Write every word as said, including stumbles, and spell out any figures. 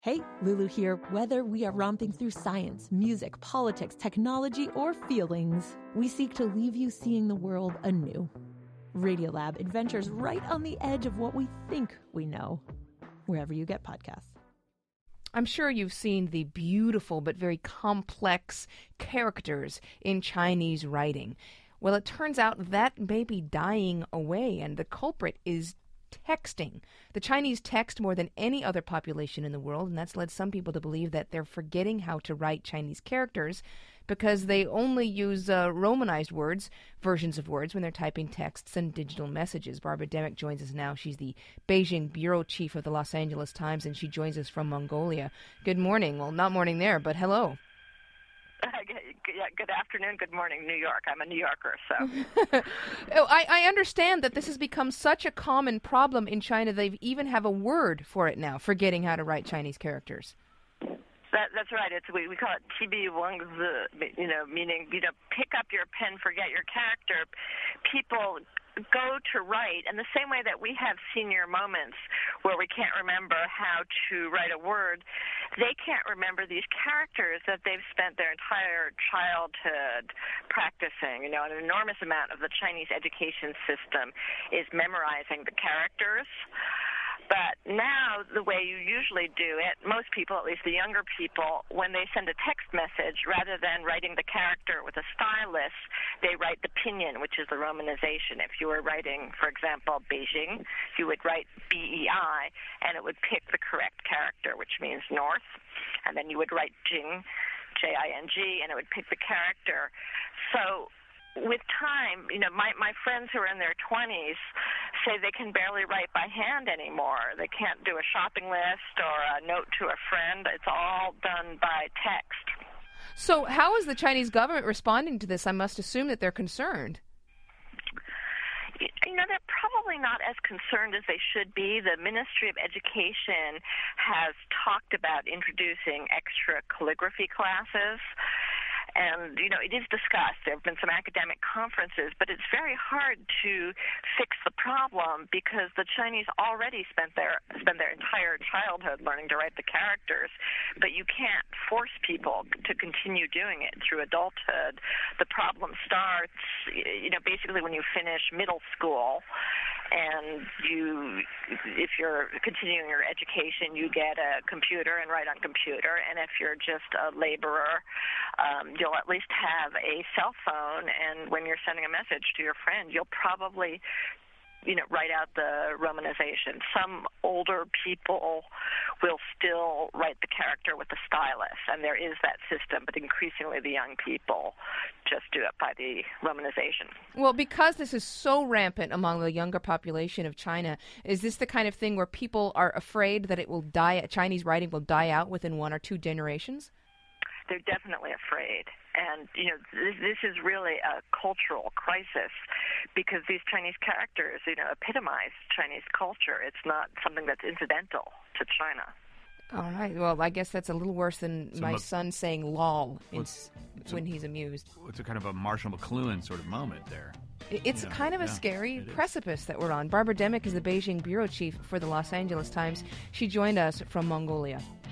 Hey, Lulu here. Whether we are romping through science, music, politics, technology, or feelings, we seek to leave you seeing the world anew. Radiolab adventures right on the edge of what we think we know, wherever you get podcasts. I'm sure you've seen the beautiful but very complex characters in Chinese writing. Well, it turns out that may be dying away, and the culprit is texting. The Chinese text more than any other population in the world, and that's led some people to believe that they're forgetting how to write Chinese characters because they only use uh, Romanized words, versions of words, when they're typing texts and digital messages. Barbara Demick joins us now. She's the Beijing bureau chief of the Los Angeles Times, and she joins us from Mongolia. Good morning. Well, not morning there, but hello. Yeah, good afternoon, good morning, New York. I'm a New Yorker, so. oh, I, I understand that this has become such a common problem in China. They even have a word for it now, forgetting how to write Chinese characters. That, that's right. It's we, we call it Tibi Wengzi, you know, meaning, you know, pick up your pen, forget your character. People go to write, and the same way that we have senior moments where we can't remember how to write a word, they can't remember these characters that they've spent their entire childhood practicing. You know, an enormous amount of the Chinese education system is memorizing the characters. But now, the way you usually do it, most people, at least the younger people, when they send a text message, rather than writing the character with a stylus, they write the pinyin, which is the romanization. If you were writing, for example, Beijing, you would write B E I, and it would pick the correct character, which means north. And then you would write Jing, J I N G, and it would pick the character. So with time, you know, my, my friends who are in their twenties say they can barely write by hand anymore. They can't do a shopping list or a note to a friend. It's all done by text. So how is the Chinese government responding to this? I must assume that they're concerned. You know, they're probably not as concerned as they should be. The Ministry of Education has talked about introducing extra calligraphy classes. And, you know, it is discussed. There have been some academic conferences, but it's very hard to fix the problem because the Chinese already spent their spend their entire childhood learning to write the characters, but you can't force people to continue doing it through adulthood. The problem starts, you know, basically when you finish middle school, and you, if you're continuing your education, you get a computer and write on computer, and if you're just a laborer, um, you'll at least have a cell phone, and when you're sending a message to your friend, you'll probably, you know, write out the romanization. Some older people will still write the character with the stylus, and there is that system, but increasingly the young people just do it by the romanization. Well, because this is so rampant among the younger population of China, is this the kind of thing where people are afraid that it will die, Chinese writing will die out within one or two generations? They're definitely afraid. And, you know, this, this is really a cultural crisis because these Chinese characters, you know, epitomize Chinese culture. It's not something that's incidental to China. All right. Well, I guess that's a little worse than so my Ma- son saying lol in, it's, it's when a, he's amused. It's a kind of a Marshall McLuhan sort of moment there. It's you know, kind of a yeah, scary precipice that we're on. Barbara Demick is the Beijing bureau chief for the Los Angeles Times. She joined us from Mongolia.